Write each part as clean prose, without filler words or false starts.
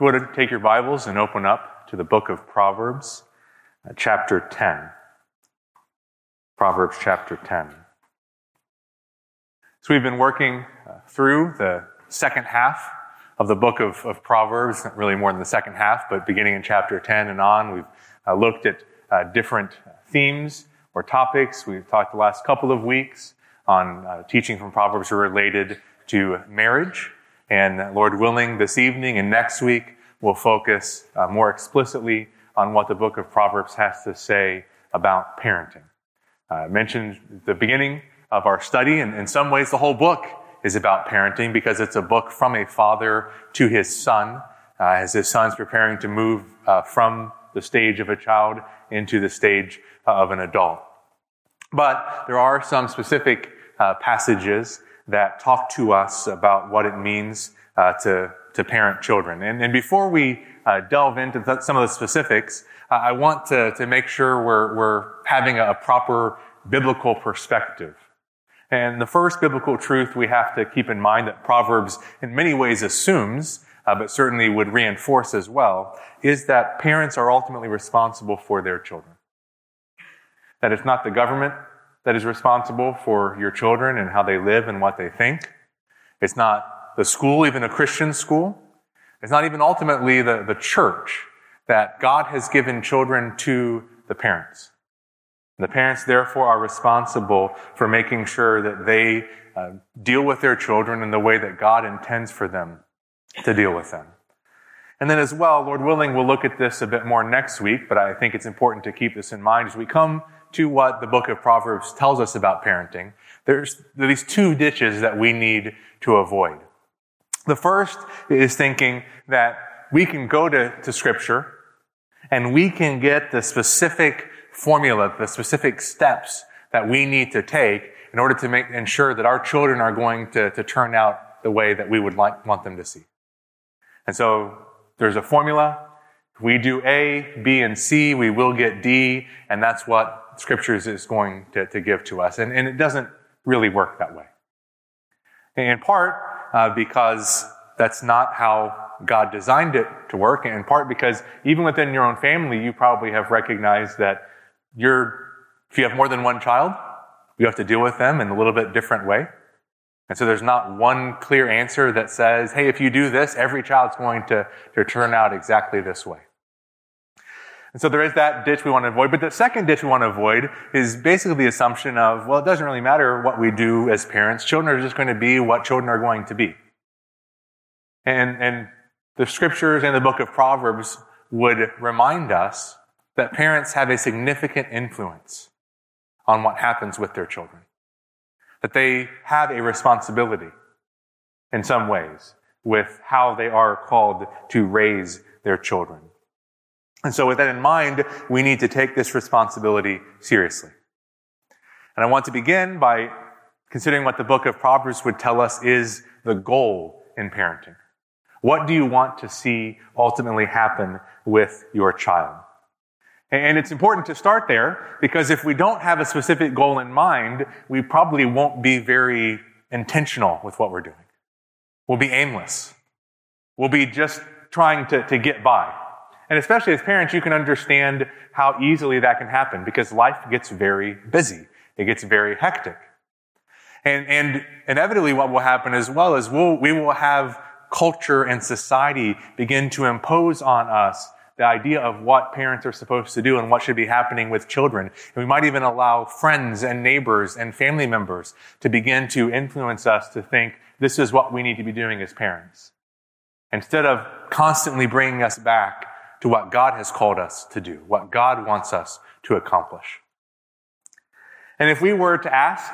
If you were to take your Bibles and open up to the book of Proverbs, chapter 10. Proverbs chapter 10. So we've been working through the second half of the book of Proverbs, not really more than the second half, but beginning in chapter 10 and on, we've looked at different themes or topics. We've talked the last couple of weeks on teaching from Proverbs related to marriage. And Lord willing, this evening and next week, we'll focus more explicitly on what the book of Proverbs has to say about parenting. I mentioned at the beginning of our study, and in some ways the whole book is about parenting because it's a book from a father to his son, as his son's preparing to move from the stage of a child into the stage of an adult. But there are some specific passages that talk to us about what it means to parent children. And before we delve into some of the specifics, I want to make sure we're having a proper biblical perspective. And the first biblical truth we have to keep in mind that Proverbs in many ways assumes, but certainly would reinforce as well, is that parents are ultimately responsible for their children. That it's not the government that is responsible for your children and how they live and what they think. It's not the school, even a Christian school. It's not even ultimately the church, that God has given children to the parents. The parents, therefore, are responsible for making sure that they deal with their children in the way that God intends for them to deal with them. And then as well, Lord willing, we'll look at this a bit more next week, but I think it's important to keep this in mind as we come to what the book of Proverbs tells us about parenting. There's these two ditches that we need to avoid. The first is thinking that we can go to Scripture and we can get the specific formula, the specific steps that we need to take in order to ensure that our children are going to turn out the way that we would want them to see. And so there's a formula. If we do A, B, and C, we will get D, and that's what Scriptures is going to give to us. And it doesn't really work that way. In part, because that's not how God designed it to work, and in part because even within your own family, you probably have recognized that if you have more than one child, you have to deal with them in a little bit different way. And so there's not one clear answer that says, hey, if you do this, every child's going to turn out exactly this way. And so there is that ditch we want to avoid. But the second ditch we want to avoid is basically the assumption of, well, it doesn't really matter what we do as parents. Children are just going to be what children are going to be. And the Scriptures and the book of Proverbs would remind us that parents have a significant influence on what happens with their children. That they have a responsibility in some ways with how they are called to raise their children. And so with that in mind, we need to take this responsibility seriously. And I want to begin by considering what the book of Proverbs would tell us is the goal in parenting. What do you want to see ultimately happen with your child? And it's important to start there because if we don't have a specific goal in mind, we probably won't be very intentional with what we're doing. We'll be aimless. We'll be just trying to get by. And especially as parents, you can understand how easily that can happen because life gets very busy. It gets very hectic. And inevitably what will happen as well is we will have culture and society begin to impose on us the idea of what parents are supposed to do and what should be happening with children. And we might even allow friends and neighbors and family members to begin to influence us to think this is what we need to be doing as parents. Instead of constantly bringing us back to what God has called us to do, what God wants us to accomplish. And if we were to ask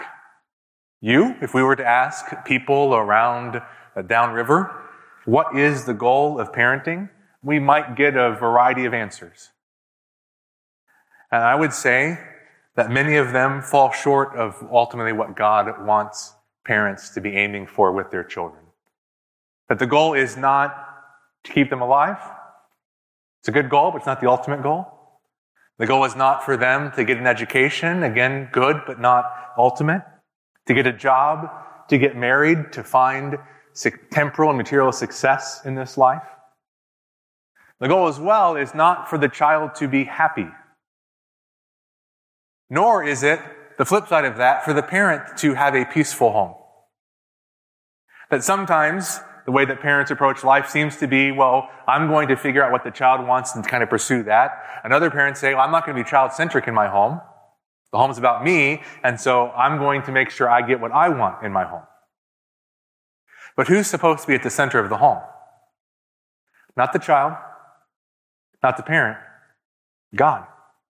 people around downriver, what is the goal of parenting? We might get a variety of answers. And I would say that many of them fall short of ultimately what God wants parents to be aiming for with their children. That the goal is not to keep them alive. It's a good goal, but it's not the ultimate goal. The goal is not for them to get an education, again, good, but not ultimate. To get a job, to get married, to find temporal and material success in this life. The goal as well is not for the child to be happy, nor is it the flip side of that for the parent to have a peaceful home. That sometimes the way that parents approach life seems to be, well, I'm going to figure out what the child wants and kind of pursue that. And other parents say, well, I'm not going to be child-centric in my home. The home's about me, and so I'm going to make sure I get what I want in my home. But who's supposed to be at the center of the home? Not the child, not the parent, God.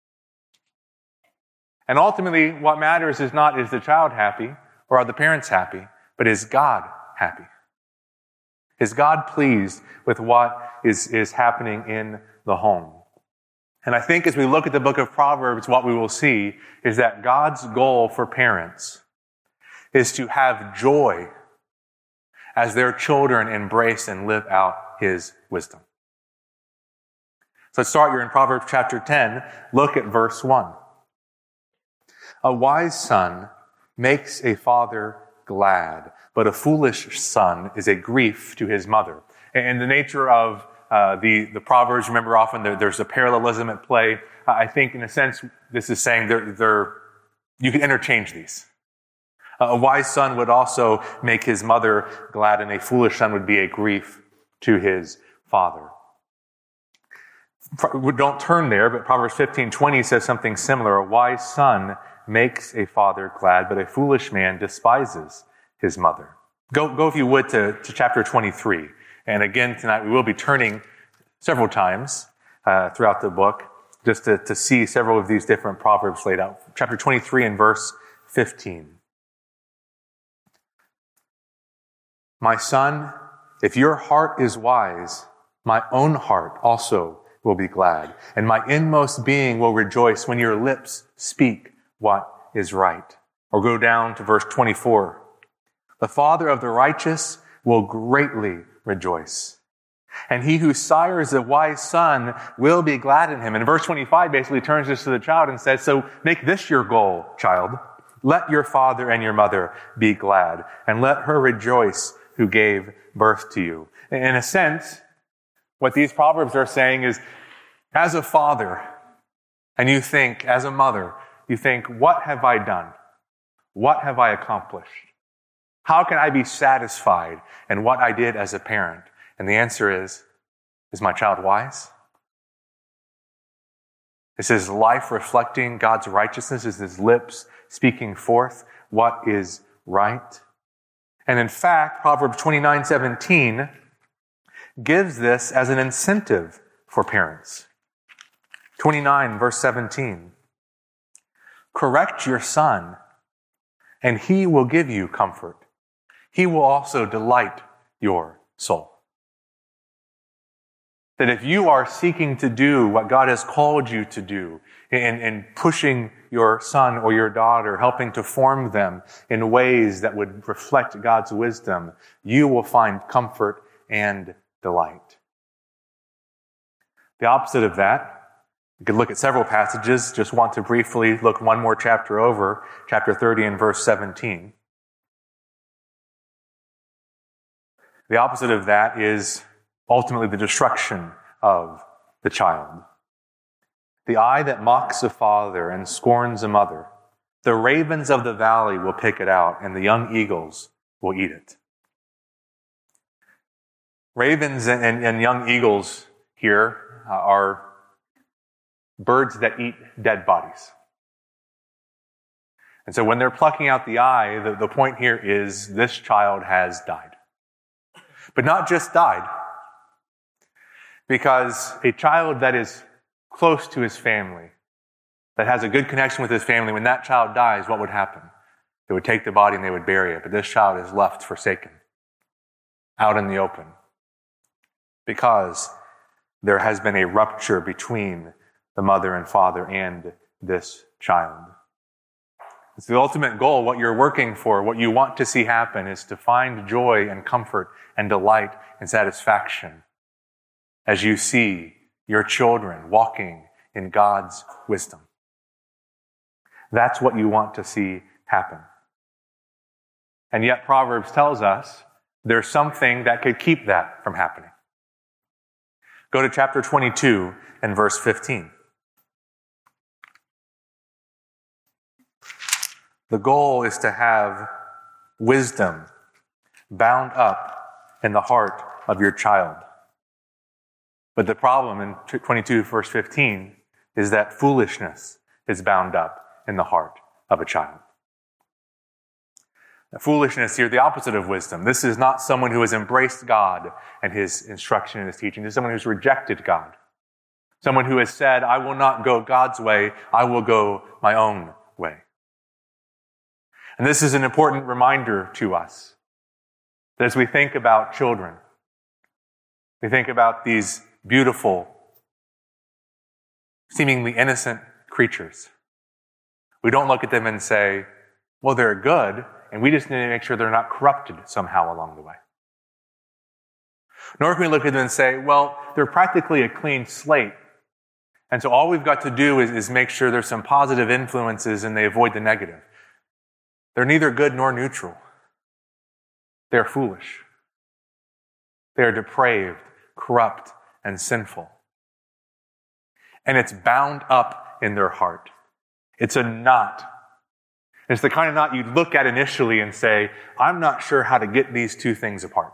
And ultimately, what matters is not, is the child happy or are the parents happy, but is God happy? Is God pleased with what is happening in the home? And I think as we look at the book of Proverbs, what we will see is that God's goal for parents is to have joy as their children embrace and live out His wisdom. So let's start here in Proverbs chapter 10. Look at verse 1. A wise son makes a father glad, but a foolish son is a grief to his mother. And the nature of the Proverbs, remember often there's a parallelism at play. I think in a sense, this is saying you can interchange these. A wise son would also make his mother glad, and a foolish son would be a grief to his father. Don't turn there, but Proverbs 15:20 says something similar. A wise son makes a father glad, but a foolish man despises his mother. Go if you would, to chapter 23. And again, tonight we will be turning several times throughout the book just to see several of these different proverbs laid out. Chapter 23 and verse 15. My son, if your heart is wise, my own heart also will be glad, and my inmost being will rejoice when your lips speak what is right. Or go down to verse 24. The father of the righteous will greatly rejoice, and he who sires a wise son will be glad in him. And verse 25 basically turns this to the child and says, so make this your goal, child. Let your father and your mother be glad, and let her rejoice who gave birth to you. In a sense, what these proverbs are saying is, as a father, and you think, as a mother, you think, what have I done? What have I accomplished? How can I be satisfied in what I did as a parent? And the answer is my child wise? Is his life reflecting God's righteousness? Is his lips speaking forth what is right? And in fact, Proverbs 29:17 gives this as an incentive for parents. 29, verse 17. Correct your son, and he will give you comfort. He will also delight your soul. That if you are seeking to do what God has called you to do, in pushing your son or your daughter, helping to form them in ways that would reflect God's wisdom, you will find comfort and delight. The opposite of that, you could look at several passages, just want to briefly look one more chapter over, chapter 30 and verse 17. The opposite of that is ultimately the destruction of the child. The eye that mocks a father and scorns a mother, the ravens of the valley will pick it out, and the young eagles will eat it. Ravens and young eagles here are birds that eat dead bodies. And so when they're plucking out the eye, the point here is this child has died. But not just died, because a child that is close to his family, that has a good connection with his family, when that child dies, what would happen? They would take the body and they would bury it. But this child is left forsaken, out in the open, because there has been a rupture between the mother and father and this child. It's the ultimate goal. What you're working for, what you want to see happen, is to find joy and comfort and delight and satisfaction as you see your children walking in God's wisdom. That's what you want to see happen. And yet Proverbs tells us there's something that could keep that from happening. Go to chapter 22 and verse 15. The goal is to have wisdom bound up in the heart of your child. But the problem in 22 verse 15 is that foolishness is bound up in the heart of a child. Now, foolishness here, the opposite of wisdom. This is not someone who has embraced God and his instruction and his teaching. This is someone who's rejected God. Someone who has said, I will not go God's way, I will go my own way. And this is an important reminder to us that as we think about children, we think about these beautiful, seemingly innocent creatures. We don't look at them and say, well, they're good, and we just need to make sure they're not corrupted somehow along the way. Nor can we look at them and say, well, they're practically a clean slate, and so all we've got to do is make sure there's some positive influences and they avoid the negative. They're neither good nor neutral. They're foolish. They are depraved, corrupt, and sinful. And it's bound up in their heart. It's a knot. It's the kind of knot you'd look at initially and say, I'm not sure how to get these two things apart.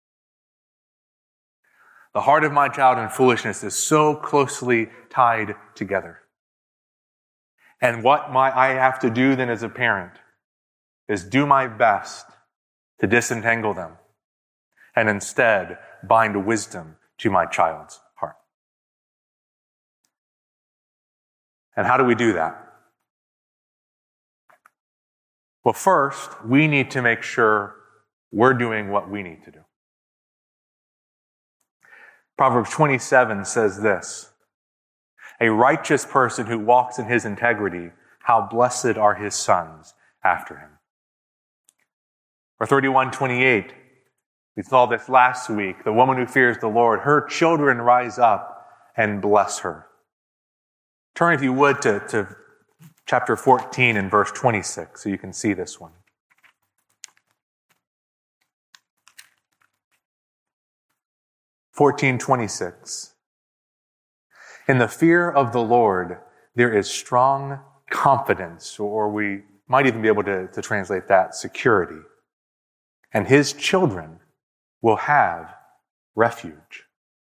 The heart of my child and foolishness is so closely tied together. And what I have to do then as a parent is do my best to disentangle them and instead bind wisdom to my child's heart. And how do we do that? Well, first, we need to make sure we're doing what we need to do. Proverbs 27 says this, a righteous person who walks in his integrity, how blessed are his sons after him. Or 31:28, we saw this last week, the woman who fears the Lord, her children rise up and bless her. Turn, if you would, to chapter 14 and verse 26, so you can see this one. (14:26). In the fear of the Lord, there is strong confidence, or we might even be able to translate that security. And his children will have refuge.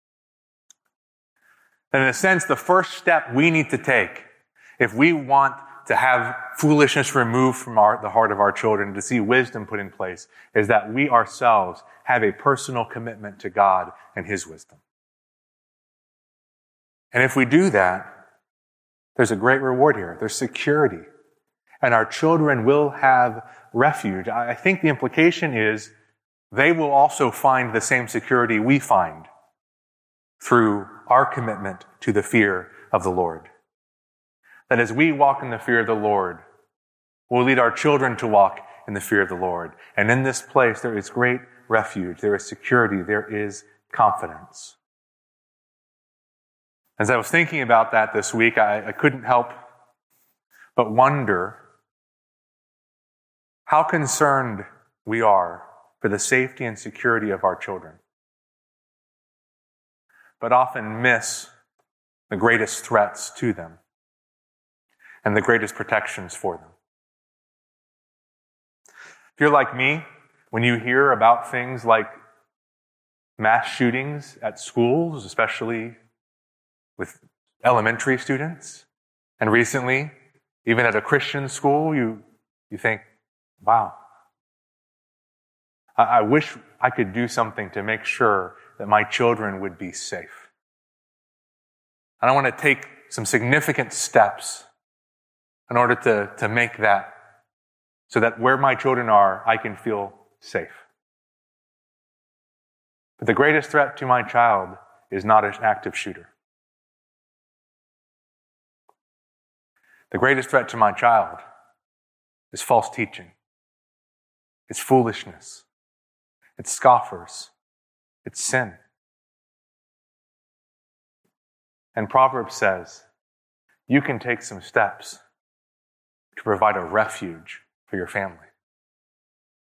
And in a sense, the first step we need to take, if we want to have foolishness removed from the heart of our children, to see wisdom put in place, is that we ourselves have a personal commitment to God and his wisdom. And if we do that, there's a great reward here. There's security. And our children will have refuge. I think the implication is they will also find the same security we find through our commitment to the fear of the Lord. That as we walk in the fear of the Lord, we'll lead our children to walk in the fear of the Lord. And in this place, there is great refuge. There is security. There is confidence. As I was thinking about that this week, I couldn't help but wonder how concerned we are for the safety and security of our children, but often miss the greatest threats to them and the greatest protections for them. If you're like me, when you hear about things like mass shootings at schools, especially with elementary students, and recently, even at a Christian school, you think, wow, I wish I could do something to make sure that my children would be safe. And I want to take some significant steps in order to make that so that where my children are, I can feel safe. But the greatest threat to my child is not an active shooter. The greatest threat to my child is false teaching. It's foolishness. It's scoffers. It's sin. And Proverbs says, you can take some steps to provide a refuge for your family.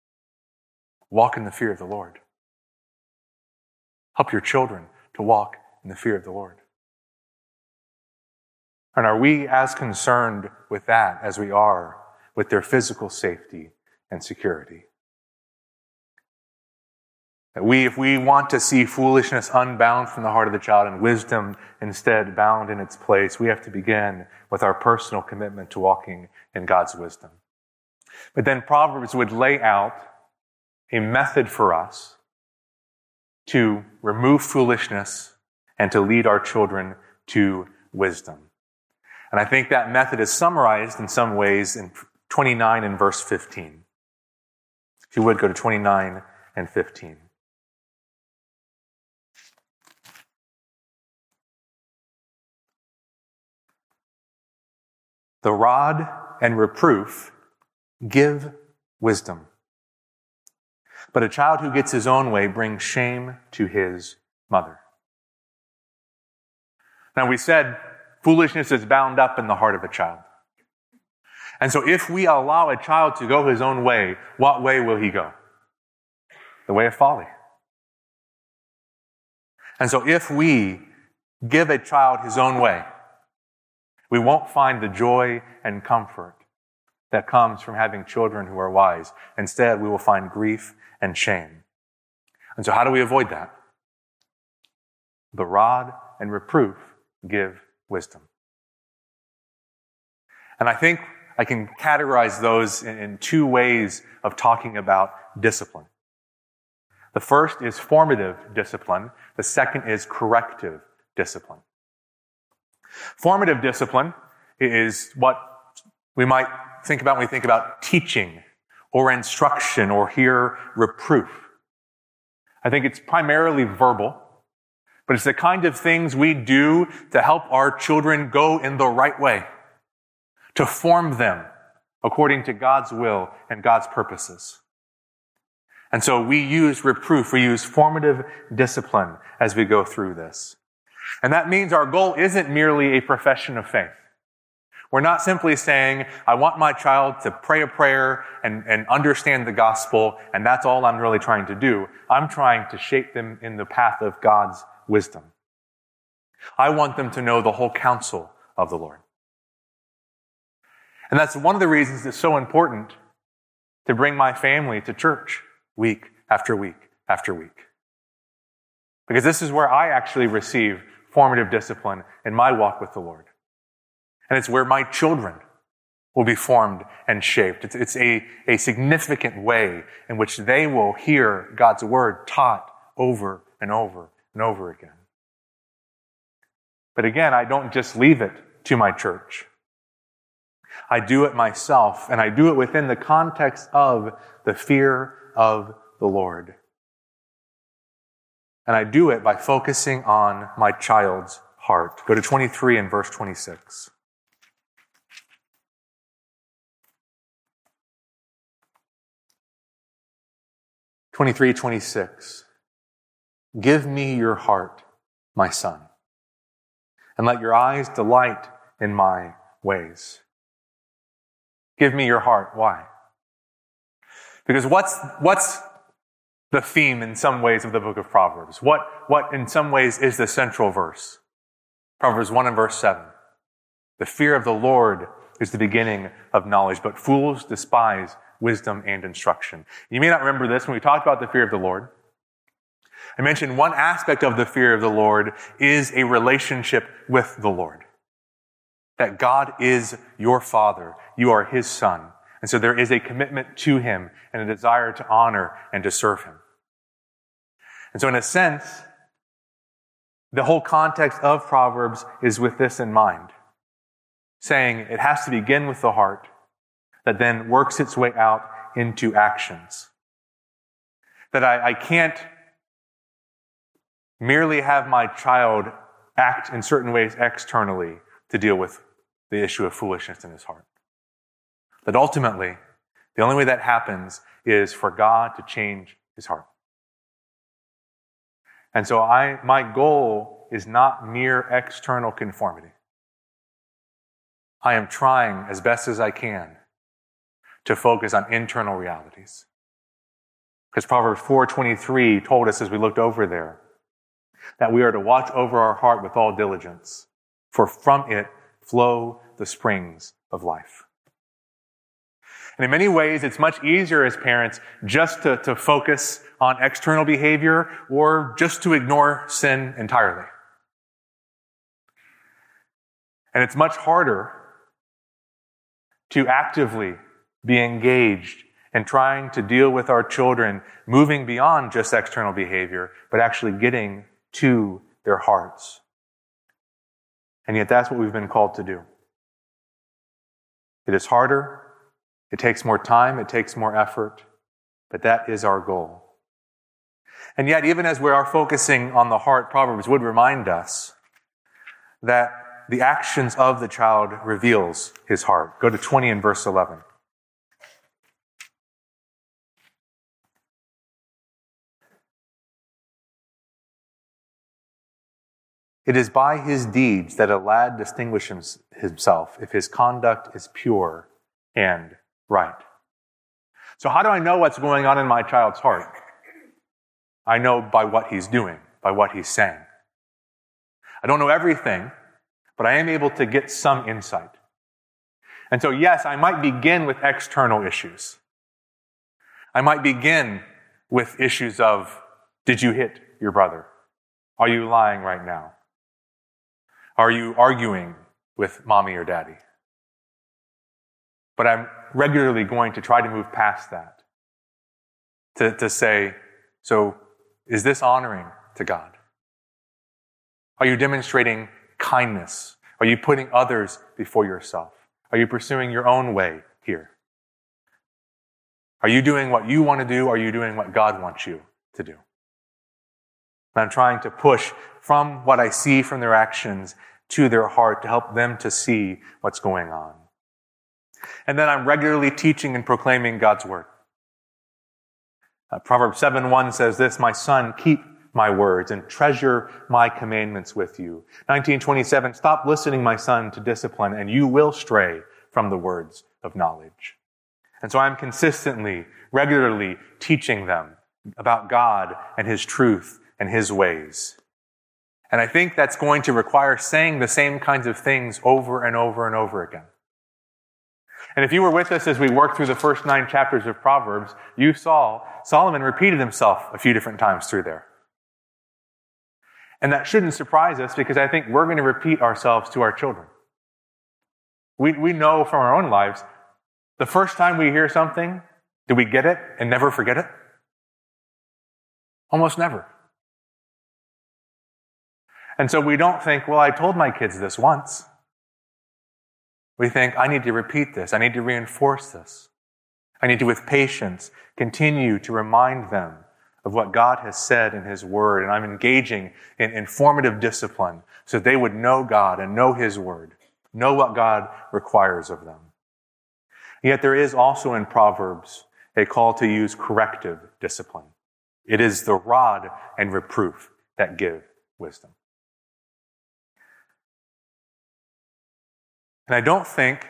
Walk in the fear of the Lord. Help your children to walk in the fear of the Lord? And are we as concerned with that as we are with their physical safety and security? That if we want to see foolishness unbound from the heart of the child and wisdom instead bound in its place, we have to begin with our personal commitment to walking in God's wisdom. But then Proverbs would lay out a method for us to remove foolishness and to lead our children to wisdom. And I think that method is summarized in some ways in 29 and verse 15. If you would, go to 29 and 15. The rod and reproof give wisdom, but a child who gets his own way brings shame to his mother. Now we said foolishness is bound up in the heart of a child. And so if we allow a child to go his own way, what way will he go? The way of folly. And so if we give a child his own way, we won't find the joy and comfort that comes from having children who are wise. Instead, we will find grief and shame. And so how do we avoid that? The rod and reproof give wisdom. And I think I can categorize those in two ways of talking about discipline. The first is formative discipline. The second is corrective discipline. Formative discipline is what we might think about when we think about teaching or instruction or hear reproof. I think it's primarily verbal, but it's the kind of things we do to help our children go in the right way, to form them according to God's will and God's purposes. And so we use reproof, we use formative discipline as we go through this. And that means our goal isn't merely a profession of faith. We're not simply saying, I want my child to pray a prayer and understand the gospel, and that's all I'm really trying to do. I'm trying to shape them in the path of God's wisdom. I want them to know the whole counsel of the Lord. And that's one of the reasons it's so important to bring my family to church week after week after week. Because this is where I actually receive formative discipline in my walk with the Lord. And it's where my children will be formed and shaped. It's a significant way in which they will hear God's word taught over and over and over again. But again, I don't just leave it to my church. I do it myself, and I do it within the context of the fear of the Lord. And I do it by focusing on my child's heart. Go to 23 and verse 26. 23:26. Give me your heart, my son, and let your eyes delight in my ways. Give me your heart. Why? Because what's the theme in some ways of the book of Proverbs? What in some ways is the central verse? Proverbs 1 and verse 7. The fear of the Lord is the beginning of knowledge, but fools despise wisdom and instruction. You may not remember this when we talked about the fear of the Lord. I mentioned one aspect of the fear of the Lord is a relationship with the Lord. That God is your Father. You are His Son. And so there is a commitment to Him and a desire to honor and to serve Him. And so in a sense, the whole context of Proverbs is with this in mind. Saying it has to begin with the heart that then works its way out into actions. That I can't merely have my child act in certain ways externally to deal with the issue of foolishness in his heart. That ultimately, the only way that happens is for God to change his heart. And so my goal is not mere external conformity. I am trying as best as I can to focus on internal realities. Because Proverbs 4:23 told us as we looked over there that we are to watch over our heart with all diligence, for from it flow the springs of life. And in many ways, it's much easier as parents just to focus on external behavior or just to ignore sin entirely. And it's much harder to actively be engaged in trying to deal with our children, moving beyond just external behavior, but actually getting to their hearts. And yet that's what we've been called to do. It is harder, it takes more time, it takes more effort, but that is our goal. And yet, even as we are focusing on the heart, Proverbs would remind us that the actions of the child reveals his heart. Go to 20 and verse 11. It is by his deeds that a lad distinguishes himself if his conduct is pure and right. So how do I know what's going on in my child's heart? I know by what he's doing, by what he's saying. I don't know everything, but I am able to get some insight. And so yes, I might begin with external issues. I might begin with issues of, did you hit your brother? Are you lying right now? Are you arguing with mommy or daddy? But I'm regularly going to try to move past that. To say, so is this honoring to God? Are you demonstrating kindness? Are you putting others before yourself? Are you pursuing your own way here? Are you doing what you want to do? Are you doing what God wants you to do? And I'm trying to push from what I see from their actions to their heart to help them to see what's going on. And then I'm regularly teaching and proclaiming God's word. Proverbs 7:1 says this, "My son, keep my words and treasure my commandments with you." 19:27, "Stop listening, my son, to discipline, and you will stray from the words of knowledge." And so I'm consistently, regularly teaching them about God and his truth and his ways. And I think that's going to require saying the same kinds of things over and over and over again. And if you were with us as we worked through the first 9 chapters of Proverbs, you saw Solomon repeated himself a few different times through there. And that shouldn't surprise us because I think we're going to repeat ourselves to our children. We know from our own lives, the first time we hear something, do we get it and never forget it? Almost never. And so we don't think, well, I told my kids this once. We think, I need to repeat this. I need to reinforce this. I need to, with patience, continue to remind them of what God has said in his word. And I'm engaging in informative discipline so they would know God and know his word, know what God requires of them. Yet there is also in Proverbs a call to use corrective discipline. It is the rod and reproof that give wisdom. And I don't think,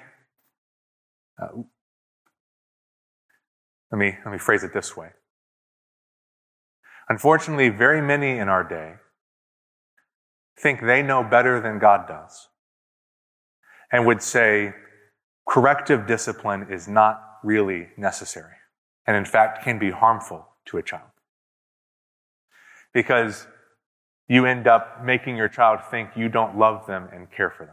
let me phrase it this way. Unfortunately, very many in our day think they know better than God does and would say corrective discipline is not really necessary and in fact can be harmful to a child. Because you end up making your child think you don't love them and care for them.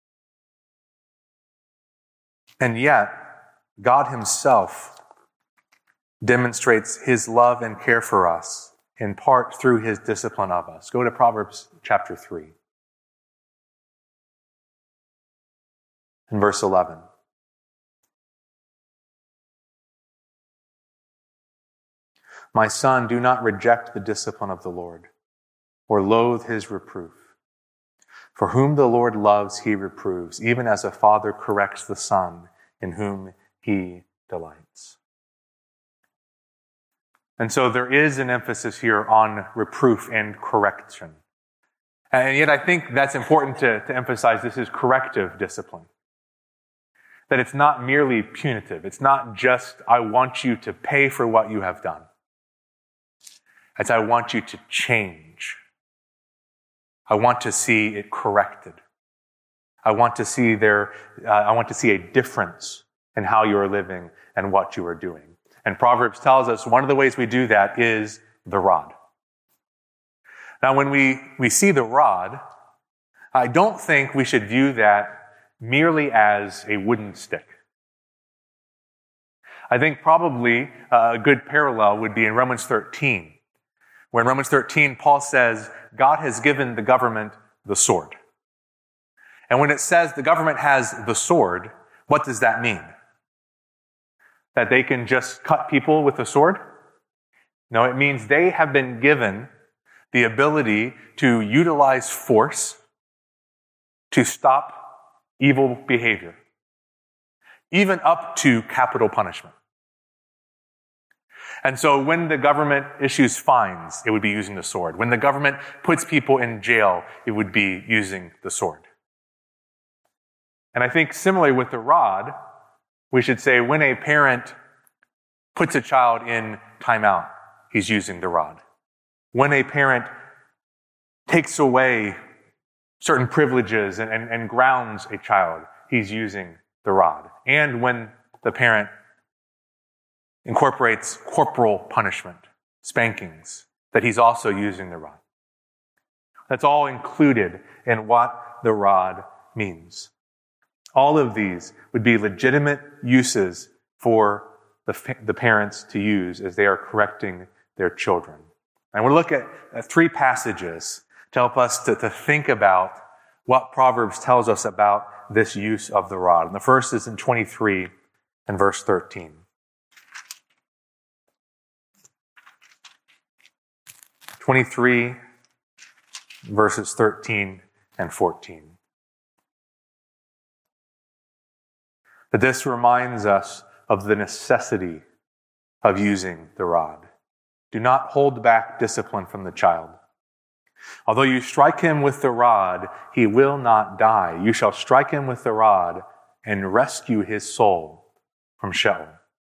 And yet, God himself demonstrates his love and care for us in part through his discipline of us. Go to Proverbs chapter 3. In verse 11. "My son, do not reject the discipline of the Lord, or loathe his reproof. For whom the Lord loves, he reproves, even as a father corrects the son in whom he delights." And so there is an emphasis here on reproof and correction. And yet I think that's important to emphasize this is corrective discipline. That it's not merely punitive. It's not just, I want you to pay for what you have done. It's, I want you to change. I want to see it corrected. I want to see a difference in how you are living and what you are doing. And Proverbs tells us one of the ways we do that is the rod. Now, when we see the rod, I don't think we should view that merely as a wooden stick. I think probably a good parallel would be in Romans 13, where in Romans 13, Paul says, God has given the government the sword. And when it says the government has the sword, what does that mean? That they can just cut people with a sword? No, it means they have been given the ability to utilize force to stop evil behavior, even up to capital punishment. And so when the government issues fines, it would be using the sword. When the government puts people in jail, it would be using the sword. And I think similarly with the rod, we should say when a parent puts a child in timeout, he's using the rod. When a parent takes away certain privileges and grounds a child, he's using the rod. And when the parent incorporates corporal punishment, spankings, that he's also using the rod. That's all included in what the rod means. All of these would be legitimate uses for the parents to use as they are correcting their children. And we'll look at three passages to help us to think about what Proverbs tells us about this use of the rod. And the first is in 23 and verse 13. 23 verses 13 and 14. That this reminds us of the necessity of using the rod. Do not hold back discipline from the child. Although you strike him with the rod, he will not die. You shall strike him with the rod and rescue his soul from Sheol.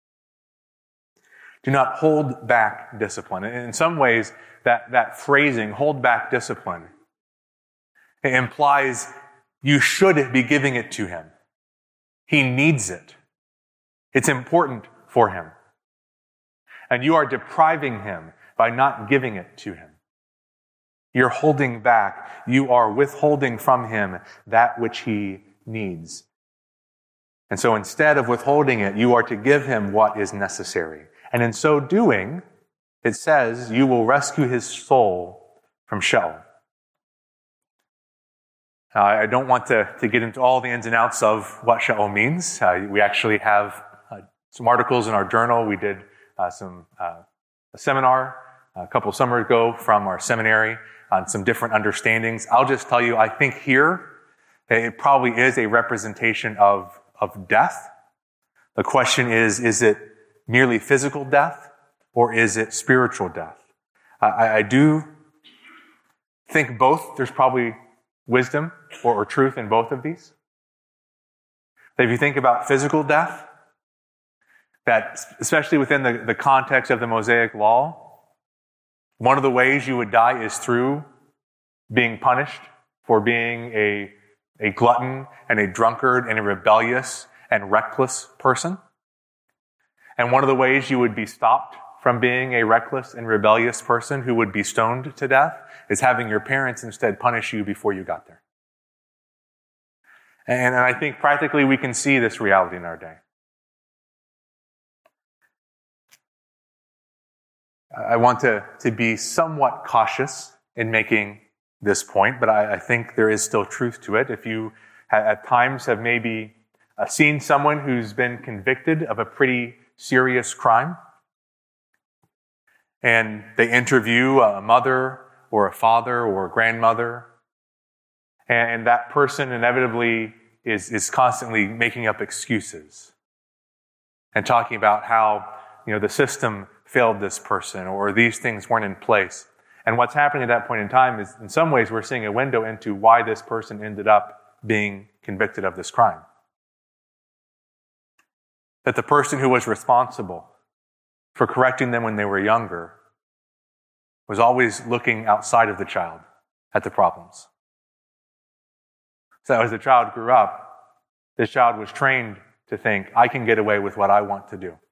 Do not hold back discipline. In some ways, that phrasing, hold back discipline, it implies you should be giving it to him. He needs it. It's important for him. And you are depriving him by not giving it to him. You're holding back. You are withholding from him that which he needs. And so instead of withholding it, you are to give him what is necessary. And in so doing, it says, you will rescue his soul from Sheol. I don't want to get into all the ins and outs of what Sheol means. We actually have some articles in our journal. We did a seminar a couple of summers ago from our seminary on some different understandings. I'll just tell you, I think here, it probably is a representation of death. The question is it merely physical death or is it spiritual death? I do think both. There's probably wisdom or truth in both of these. If you think about physical death, that especially within the context of the Mosaic Law, one of the ways you would die is through being punished for being a glutton and a drunkard and a rebellious and reckless person. And one of the ways you would be stopped from being a reckless and rebellious person who would be stoned to death is having your parents instead punish you before you got there. And I think practically we can see this reality in our day. I want to be somewhat cautious in making this point, but I think there is still truth to it. If you at times have maybe seen someone who's been convicted of a pretty serious crime, and they interview a mother or a father or a grandmother, and that person inevitably is constantly making up excuses and talking about how, the system failed this person or these things weren't in place. And what's happening at that point in time is, in some ways, we're seeing a window into why this person ended up being convicted of this crime. That the person who was responsible for correcting them when they were younger was always looking outside of the child at the problems. So as the child grew up, this child was trained to think, I can get away with what I want to do.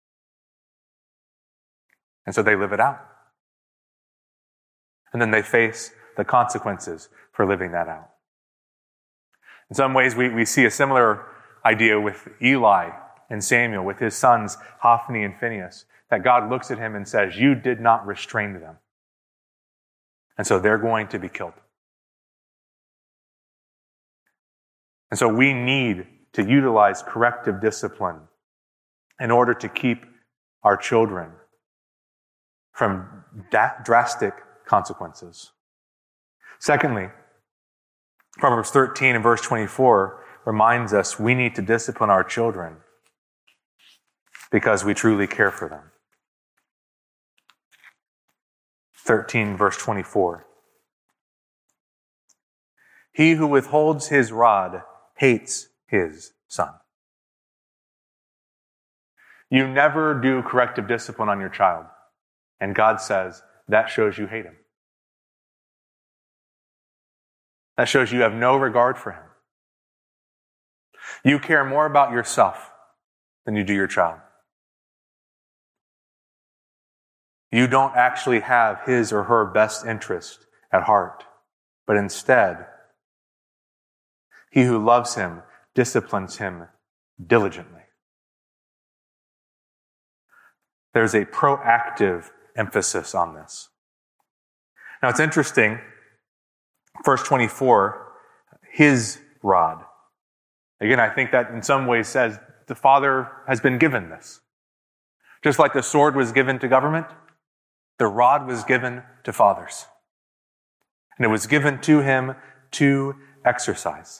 And so they live it out. And then they face the consequences for living that out. In some ways, we see a similar idea with Eli and Samuel, with his sons, Hophni and Phinehas, that God looks at him and says, you did not restrain them. And so they're going to be killed. And so we need to utilize corrective discipline in order to keep our children from drastic consequences. Secondly, Proverbs 13 and verse 24 reminds us we need to discipline our children because we truly care for them. 13 verse 24. He who withholds his rod hates his son. You never do corrective discipline on your child, and God says that shows you hate him. That shows you have no regard for him. You care more about yourself than you do your child. You don't actually have his or her best interest at heart, but instead, he who loves him disciplines him diligently. There's a proactive emphasis on this. Now it's interesting, verse 24, his rod. Again, I think that in some ways says the father has been given this. Just like the sword was given to government, the rod was given to fathers. And it was given to him to exercise.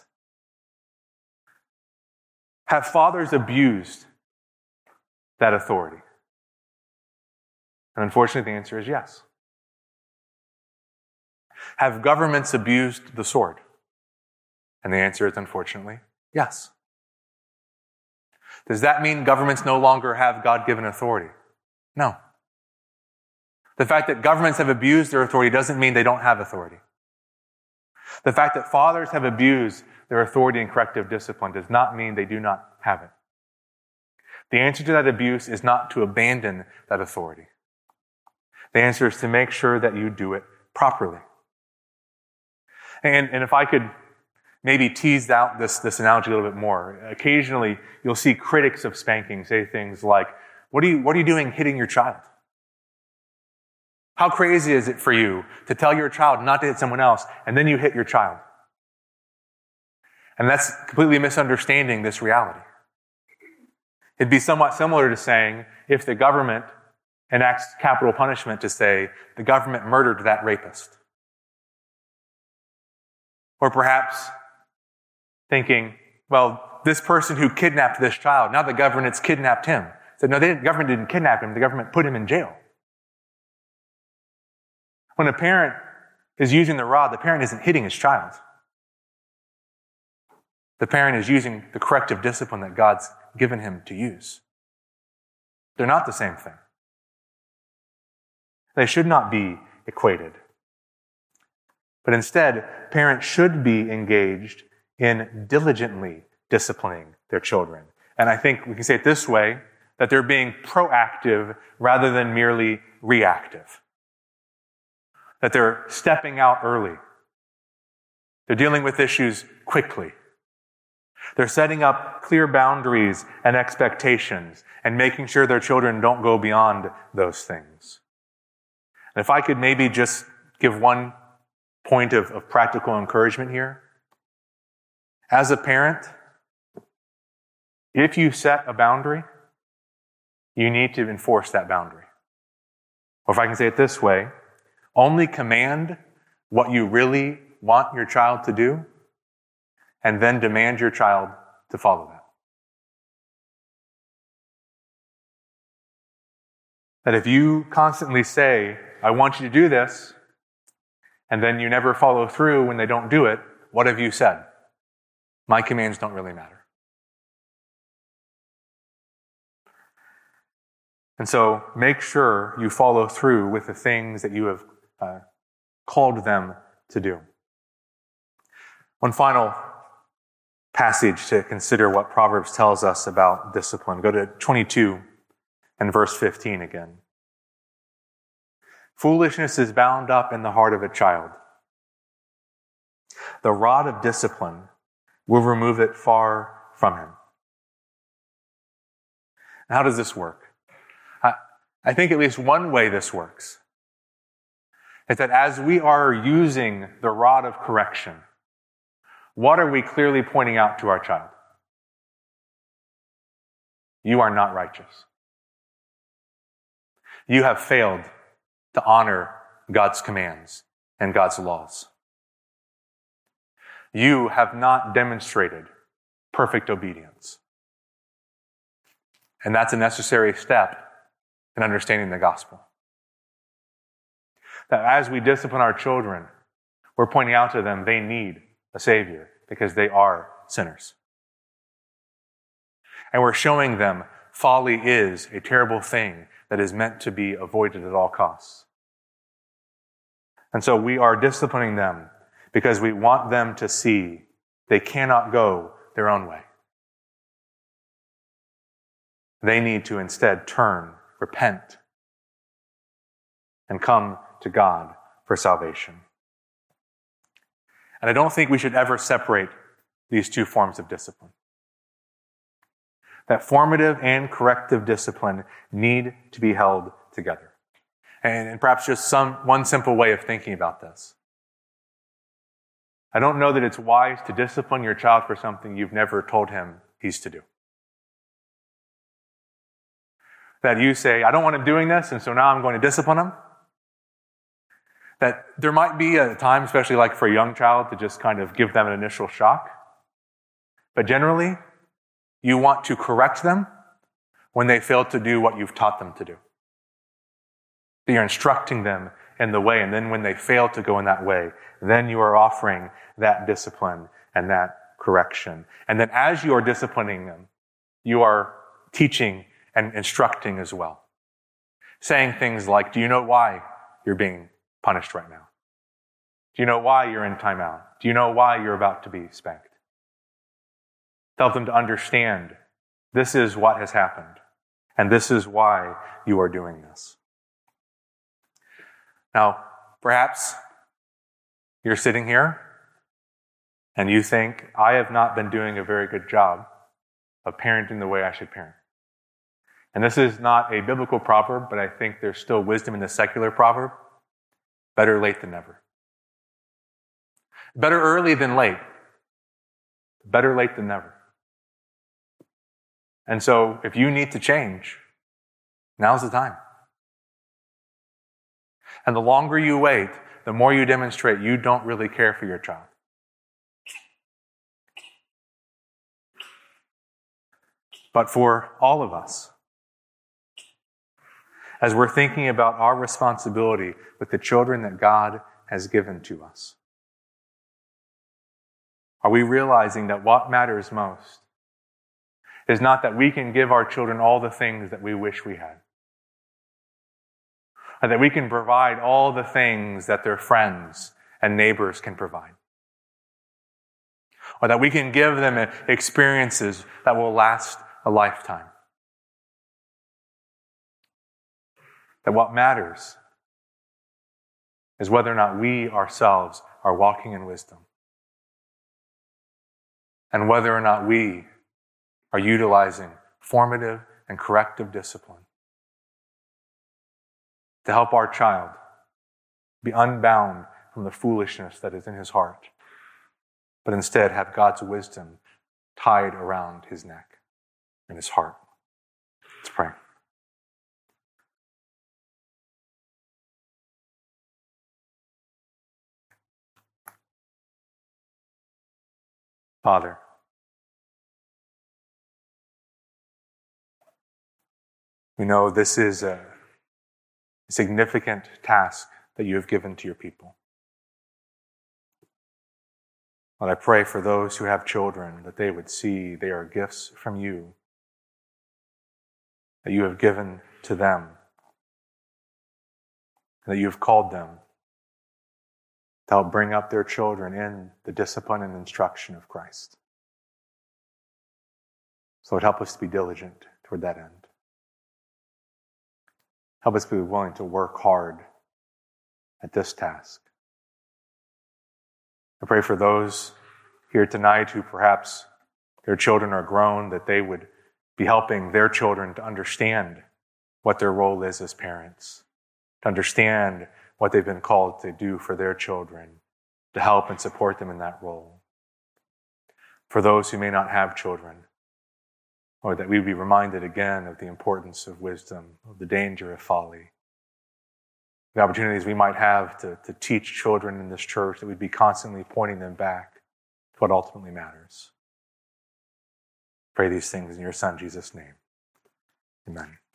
Have fathers abused that authority? And unfortunately, the answer is yes. Have governments abused the sword? And the answer is unfortunately yes. Does that mean governments no longer have God-given authority? No. The fact that governments have abused their authority doesn't mean they don't have authority. The fact that fathers have abused their authority in corrective discipline does not mean they do not have it. The answer to that abuse is not to abandon that authority. The answer is to make sure that you do it properly. And if I could maybe tease out this analogy a little bit more, occasionally you'll see critics of spanking say things like, what are you doing hitting your child? How crazy is it for you to tell your child not to hit someone else and then you hit your child? And that's completely misunderstanding this reality. It'd be somewhat similar to saying if the government enacts capital punishment to say the government murdered that rapist. Or perhaps thinking, well, this person who kidnapped this child, now the government's kidnapped him. So no, the government didn't kidnap him, the government put him in jail. When a parent is using the rod, the parent isn't hitting his child. The parent is using the corrective discipline that God's given him to use. They're not the same thing. They should not be equated. But instead, parents should be engaged in diligently disciplining their children. And I think we can say it this way, that they're being proactive rather than merely reactive. That they're stepping out early. They're dealing with issues quickly. They're setting up clear boundaries and expectations and making sure their children don't go beyond those things. And if I could maybe just give one point of practical encouragement here. As a parent, if you set a boundary, you need to enforce that boundary. Or if I can say it this way, only command what you really want your child to do, and then demand your child to follow that. That if you constantly say, I want you to do this, and then you never follow through when they don't do it, what have you said? My commands don't really matter. And so make sure you follow through with the things that you have called them to do. One final passage to consider what Proverbs tells us about discipline. Go to 22 and verse 15 again. Foolishness is bound up in the heart of a child. The rod of discipline will remove it far from him. How does this work? I think at least one way this works is that as we are using the rod of correction, what are we clearly pointing out to our child? You are not righteous. You have failed to honor God's commands and God's laws. You have not demonstrated perfect obedience. And that's a necessary step in understanding the gospel. That as we discipline our children, we're pointing out to them they need a Savior because they are sinners. And we're showing them folly is a terrible thing that is meant to be avoided at all costs. And so we are disciplining them because we want them to see they cannot go their own way. They need to instead turn, repent, and come to God for salvation. And I don't think we should ever separate these two forms of discipline. That formative and corrective discipline need to be held together. And perhaps just one simple way of thinking about this. I don't know that it's wise to discipline your child for something you've never told him he's to do. That you say, I don't want him doing this, and so now I'm going to discipline him. That there might be a time, especially like for a young child, to just kind of give them an initial shock. But generally, you want to correct them when they fail to do what you've taught them to do. That you're instructing them in the way, and then when they fail to go in that way, then you are offering that discipline and that correction. And then as you are disciplining them, you are teaching and instructing as well. Saying things like, do you know why you're being punished right now? Do you know why you're in timeout? Do you know why you're about to be spanked? Help them to understand this is what has happened, and this is why you are doing this. Now, perhaps you're sitting here and you think, I have not been doing a very good job of parenting the way I should parent. And this is not a biblical proverb, but I think there's still wisdom in the secular proverb. Better late than never. Better early than late. Better late than never. And so, if you need to change, now's the time. And the longer you wait, the more you demonstrate you don't really care for your child. But for all of us, as we're thinking about our responsibility with the children that God has given to us, are we realizing that what matters most is not that we can give our children all the things that we wish we had, or that we can provide all the things that their friends and neighbors can provide, or that we can give them experiences that will last a lifetime? That what matters is whether or not we ourselves are walking in wisdom, and whether or not we are utilizing formative and corrective discipline to help our child be unbound from the foolishness that is in his heart, but instead have God's wisdom tied around his neck and his heart. Let's pray. Father, we know this is a significant task that you have given to your people. Lord, I pray for those who have children that they would see they are gifts from you, that you have given to them, that you have called them to help bring up their children in the discipline and instruction of Christ. So Lord, help us to be diligent toward that end. Help us be willing to work hard at this task. I pray for those here tonight who perhaps their children are grown, that they would be helping their children to understand what their role is as parents, to understand what they've been called to do for their children, to help and support them in that role. For those who may not have children, or that we would be reminded again of the importance of wisdom, of the danger of folly, the opportunities we might have to teach children in this church, that we'd be constantly pointing them back to what ultimately matters. Pray these things in your Son, Jesus' name. Amen.